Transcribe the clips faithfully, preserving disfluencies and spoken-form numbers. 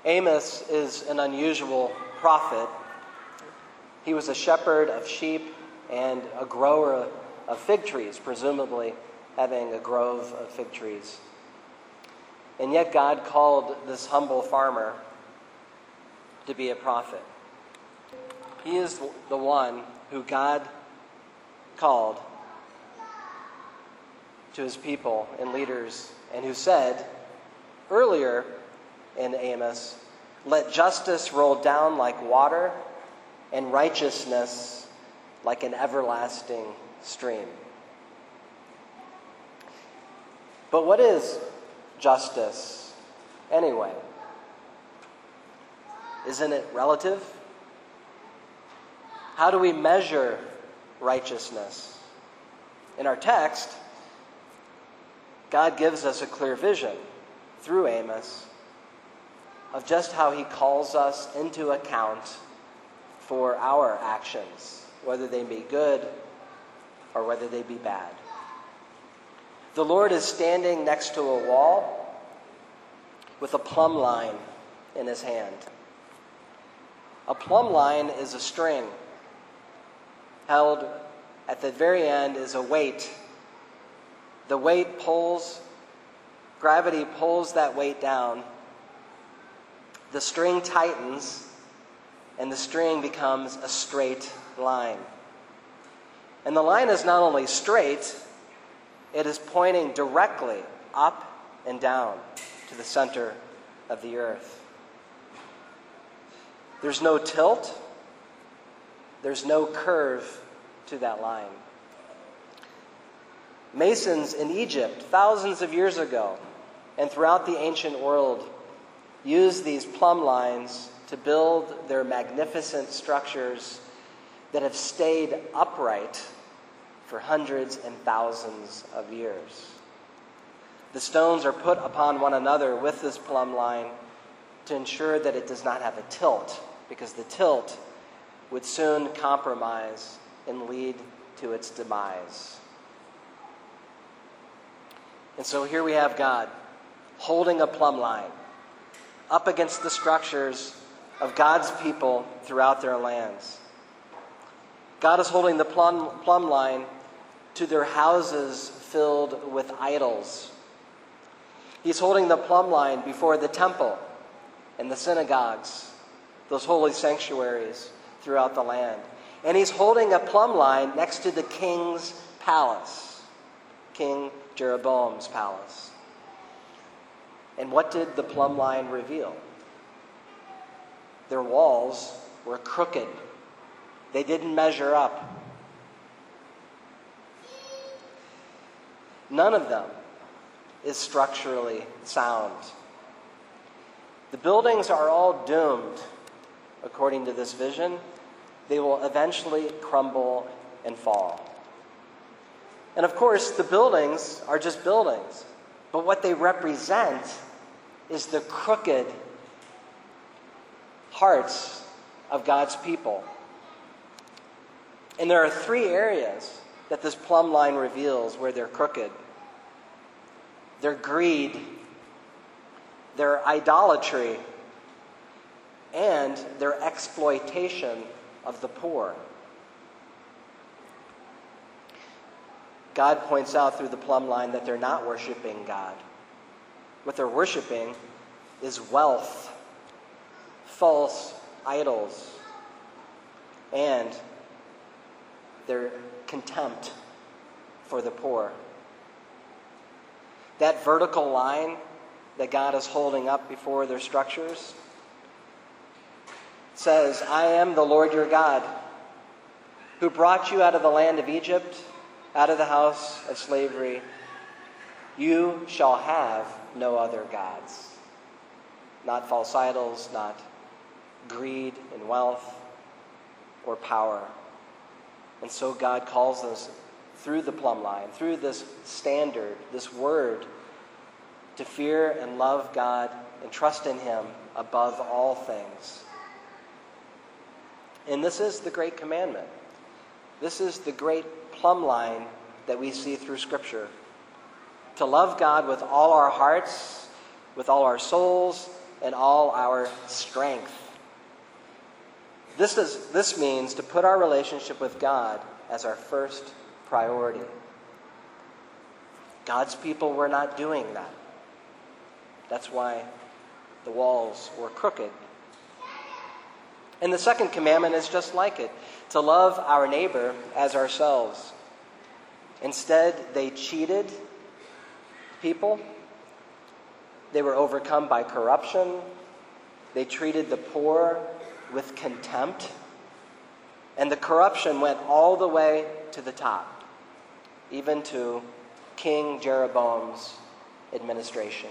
Amos is an unusual prophet. He was a shepherd of sheep and a grower of fig trees, presumably having a grove of fig trees. And yet God called this humble farmer to be a prophet. He is the one who God called to his people and leaders, and who said earlier in Amos, "Let justice roll down like water and righteousness like an everlasting stream." But what is justice anyway? Isn't it relative? How do we measure righteousness? In our text, God gives us a clear vision through Amos of just how he calls us into account for our actions, whether they be good or whether they be bad. The Lord is standing next to a wall with a plumb line in his hand. A plumb line is a string. Held at the very end is a weight. The weight pulls, gravity pulls that weight down. The string tightens, and the string becomes a straight line. And the line is not only straight, it is pointing directly up and down to the center of the earth. There's no tilt. There's no curve to that line. Masons in Egypt, thousands of years ago, and throughout the ancient world, used these plumb lines to build their magnificent structures that have stayed upright for hundreds and thousands of years. The stones are put upon one another with this plumb line to ensure that it does not have a tilt, because the tilt would soon compromise and lead to its demise. And so here we have God holding a plumb line up against the structures of God's people throughout their lands. God is holding the plumb, plumb line to their houses filled with idols. He's holding the plumb line before the temple and the synagogues, those holy sanctuaries throughout the land. And he's holding a plumb line next to the king's palace, King Jeroboam's palace. And what did the plumb line reveal? Their walls were crooked. They didn't measure up. None of them is structurally sound. The buildings are all doomed, according to this vision. They will eventually crumble and fall. And of course, the buildings are just buildings. But what they represent is the crooked hearts of God's people. And there are three areas that this plumb line reveals where they're crooked. Their greed, their idolatry, and their exploitation of the poor. God points out through the plumb line that they're not worshiping God. What they're worshiping is wealth, false idols, and their contempt for the poor. That vertical line that God is holding up before their structures says, "I am the Lord your God, who brought you out of the land of Egypt, out of the house of slavery. You shall have no other gods." Not false idols, not greed and wealth or power. And so God calls us through the plumb line, through this standard, this word, to fear and love God and trust in him above all things. And this is the great commandment. This is the great plumb line that we see through Scripture. To love God with all our hearts, with all our souls, and all our strength. This is this means to put our relationship with God as our first priority. God's people were not doing that. That's why the walls were crooked. And the second commandment is just like it, to love our neighbor as ourselves. Instead, they cheated people. They were overcome by corruption. They treated the poor with contempt. And the corruption went all the way to the top, even to King Jeroboam's administration.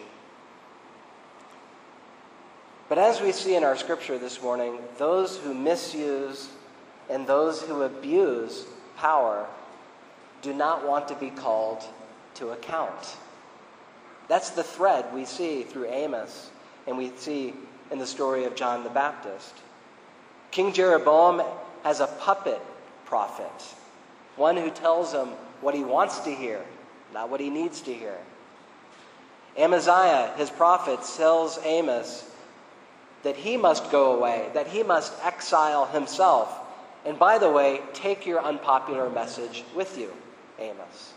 But as we see in our scripture this morning, those who misuse and those who abuse power do not want to be called to account. That's the thread we see through Amos and we see in the story of John the Baptist. King Jeroboam has a puppet prophet, one who tells him what he wants to hear, not what he needs to hear. Amaziah, his prophet, tells Amos that he must go away, that he must exile himself. And by the way, take your unpopular message with you, Amos.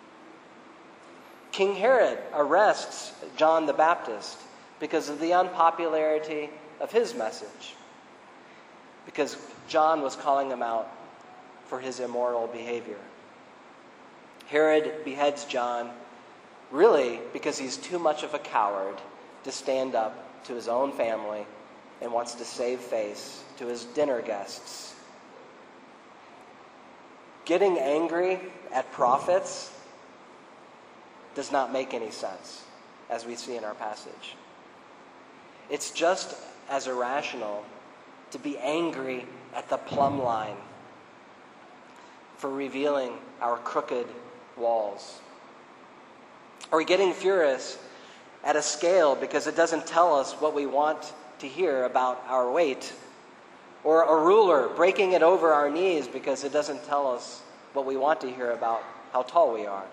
King Herod arrests John the Baptist because of the unpopularity of his message, because John was calling him out for his immoral behavior. Herod beheads John really because he's too much of a coward to stand up to his own family and wants to save face to his dinner guests. Getting angry at prophets does not make any sense, as we see in our passage. It's just as irrational to be angry at the plumb line for revealing our crooked walls. Or getting furious at a scale because it doesn't tell us what we want to hear about our weight. Or a ruler breaking it over our knees because it doesn't tell us what we want to hear about how tall we are.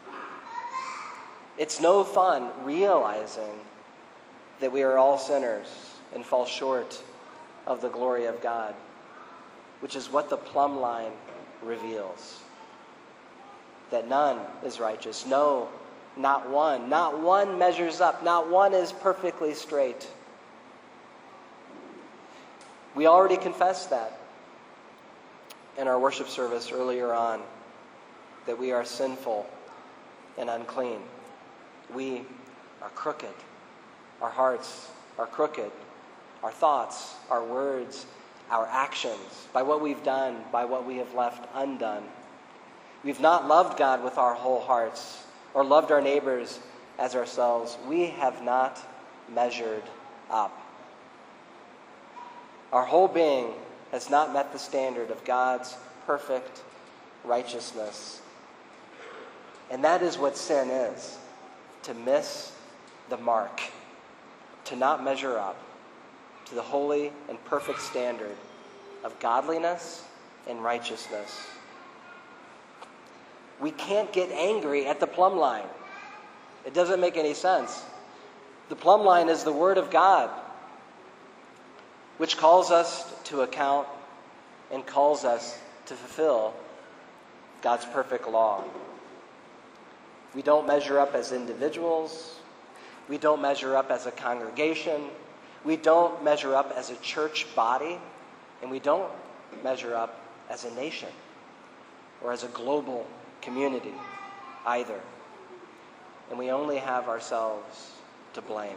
It's no fun realizing that we are all sinners and fall short of the glory of God, which is what the plumb line reveals. That none is righteous. No, not one. Not one measures up. Not one is perfectly straight. We already confessed that in our worship service earlier on, that we are sinful and unclean. We are crooked. Our hearts are crooked. Our thoughts, our words, our actions, by what we've done, by what we have left undone. We've not loved God with our whole hearts or loved our neighbors as ourselves. We have not measured up. Our whole being has not met the standard of God's perfect righteousness. And that is what sin is, to miss the mark, to not measure up to the holy and perfect standard of godliness and righteousness. We can't get angry at the plumb line. It doesn't make any sense. The plumb line is the Word of God, which calls us to account and calls us to fulfill God's perfect law. We don't measure up as individuals. We don't measure up as a congregation. We don't measure up as a church body. And we don't measure up as a nation or as a global community either. And we only have ourselves to blame.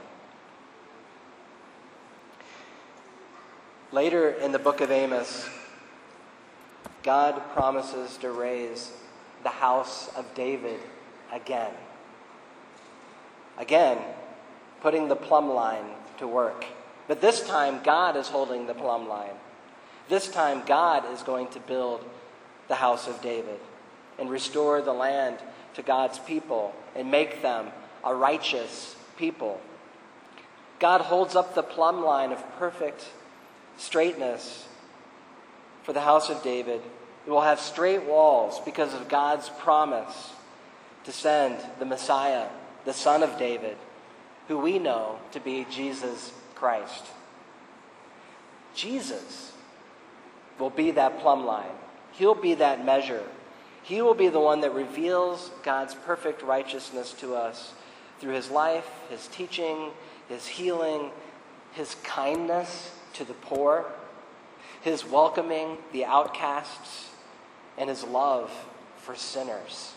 Later in the book of Amos, God promises to raise the house of David again. Again, putting the plumb line to work. But this time, God is holding the plumb line. This time, God is going to build the house of David and restore the land to God's people and make them a righteous people. God holds up the plumb line of perfect straightness for the house of David. It will have straight walls because of God's promise to send the Messiah, the Son of David, who we know to be Jesus Christ. Jesus will be that plumb line. He'll be that measure. He will be the one that reveals God's perfect righteousness to us through his life, his teaching, his healing, his kindness to the poor, his welcoming the outcasts, and his love for sinners.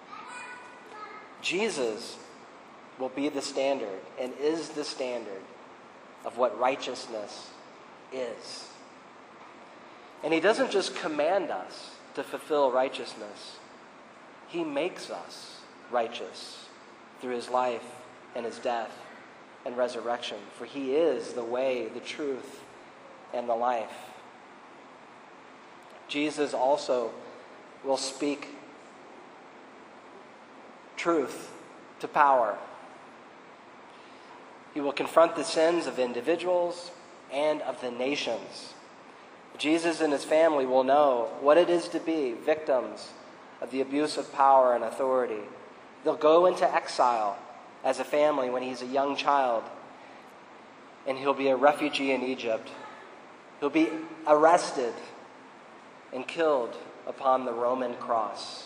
Jesus will be the standard and is the standard of what righteousness is. And he doesn't just command us to fulfill righteousness. He makes us righteous through his life and his death and resurrection. For he is the way, the truth, and the life. Jesus also will speak truth to power. He will confront the sins of individuals and of the nations. Jesus and his family will know what it is to be victims of the abuse of power and authority. They'll go into exile as a family when he's a young child, and he'll be a refugee in Egypt. He'll be arrested and killed upon the Roman cross.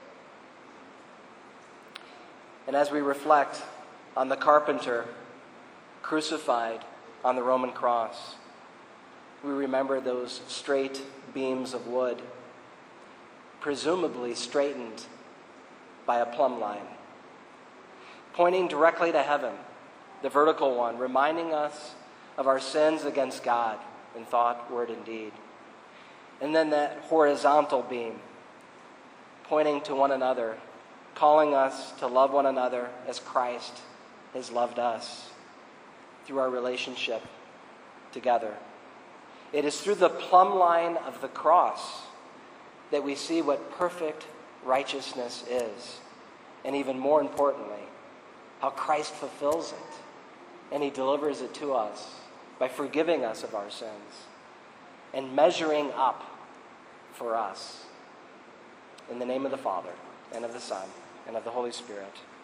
And as we reflect on the carpenter crucified on the Roman cross, we remember those straight beams of wood, presumably straightened by a plumb line, pointing directly to heaven, the vertical one, reminding us of our sins against God in thought, word, and deed. And then that horizontal beam, pointing to one another, calling us to love one another as Christ has loved us through our relationship together. It is through the plumb line of the cross that we see what perfect righteousness is. And even more importantly, how Christ fulfills it. And he delivers it to us by forgiving us of our sins and measuring up for us. In the name of the Father, and of the Son, and of the Holy Spirit.